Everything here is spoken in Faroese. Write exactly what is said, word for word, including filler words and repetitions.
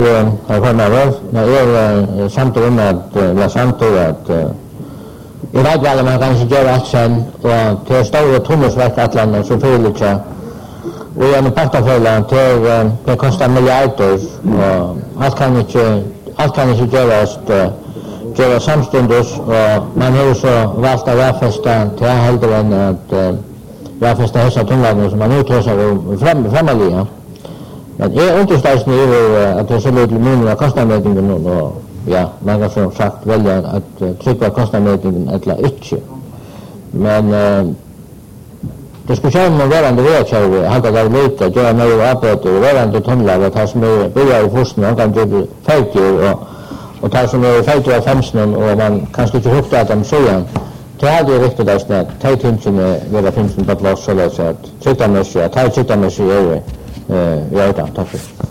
Herr Formann, när jag samtidigt med att la samtidigt att jag vet väl att man kanske gör att sen och till stora tonårsverk att landa så föreligger och jag med portföljen till det kostar miljarder och allt kan inte allt kan inte göras göra samstundus och man har så valt att varfästa till hellre än att varfästa hessa tonlagen som man utrusar fram framaliga. Men jag understöds nu att det är så lite mindre kostnadsmätningen och ja, man har som sagt välja att trycka kostnadsmätningen eller inte. Men äh, diskussionen om varandra vet jag hade det lite att göra några arbete och varandra tonlag att ha som är börjar i forskning och kan göra färger och, och ta som är färger av femsen och man kanske inte hukta att de säger det hade ju riktigt där snart. Ta tinsen vara finns på plats så att trycka med sig, ta trycka med sig. Eh, ja, tack för